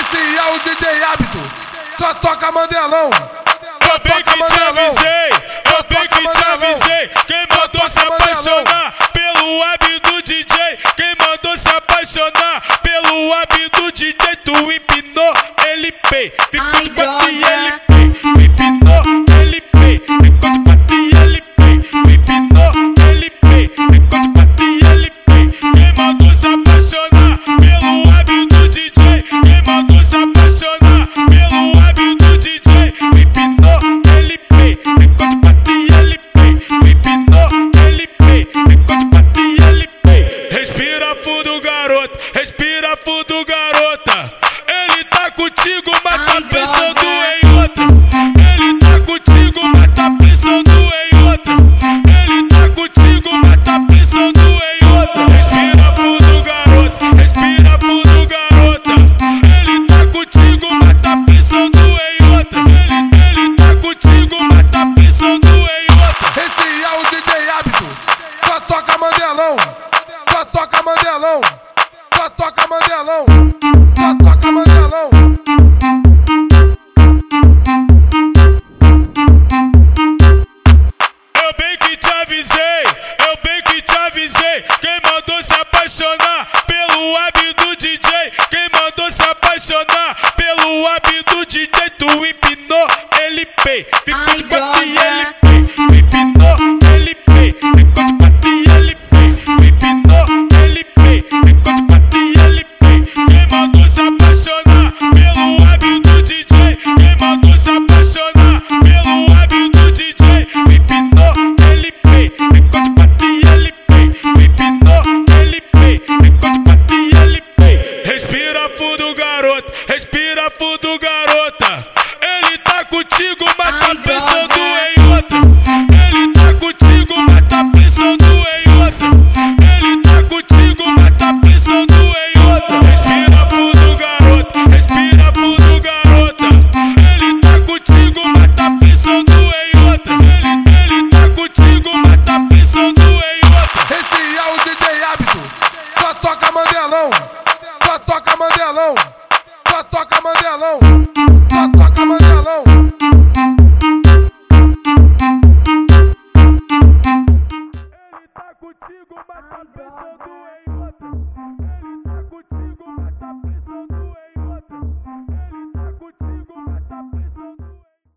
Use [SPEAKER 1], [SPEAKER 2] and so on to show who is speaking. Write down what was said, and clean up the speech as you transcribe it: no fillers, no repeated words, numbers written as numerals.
[SPEAKER 1] Esse é o DJ Hábito, só toca Mandelão.
[SPEAKER 2] Eu bem que te avisei, eu bem que te avisei. Quem mandou se apaixonar pelo hábito DJ? Quem mandou se apaixonar pelo hábito DJ? Tu empinou, ele pei, ficou de quatro e ele pei. Empinou, ele pei, ficou de quatro e ele pei. Empinou, ele pei, ficou de quatro e ele pei. Quem mandou se apaixonar pelo hábito DJ? Quem mandou se apaixonar pelo hábito DJ? Empinou, ele pei, ficou de quatro e ele pei. Empinou, ele pei, ficou de quatro e ele pei. Respira fundo, garoto, respira fundo, garota. Ele tá contigo, mas tá pensando em outra. Ele tá contigo, mas tá pensando em outra. Ele tá contigo, mas tá pensando em outra. Respira fundo, garoto, respira fundo, garota. Ele tá contigo, mas tá pensando em outra. Ele tá contigo, mas tá pensando em outra.
[SPEAKER 1] Esse é o DJ Hábito, só toca Mandelão. Só toca Mandelão. Só toca Mandelão. Só toca Mandelão.
[SPEAKER 2] Eu bem que te avisei, eu bem que te avisei. Quem mandou se apaixonar pelo hábito DJ? Quem mandou se apaixonar pelo hábito DJ? Tu empinou, ele pei, ficou de quatro e ele pei. Empinou, ele pei, ficou de quatro e ele pei. Empinou, ele pei, ficou de quatro e ele pei. Quem mandou se apaixonar pelo hábito DJ? Quem mandou se apaixonar pelo hábito DJ? Empinou, ele pei, ficou de quatro e ele pei. Empinou, ele pei, ficou de quatro e ele pei. Respira fundo, garoto, respira fundo, garoto.